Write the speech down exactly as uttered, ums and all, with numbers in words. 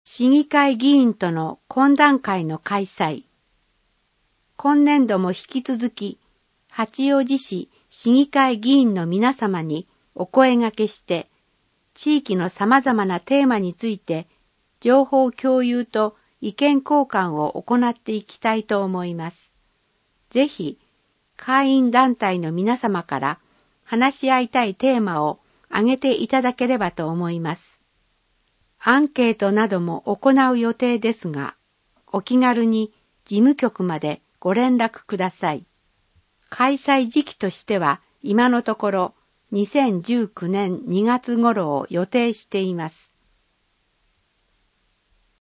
市議会議員との懇談会の開催。今年度も引き続き、八王子市市議会議員の皆様にお声掛けして、地域の様々なテーマについて、情報共有と意見交換を行っていきたいと思います。ぜひ、会員団体の皆様から話し合いたいテーマを挙げていただければと思います。アンケートなども行う予定ですが、お気軽に事務局までご連絡ください。開催時期としては今のところにせんじゅうきゅうねんにがつ頃を予定しています。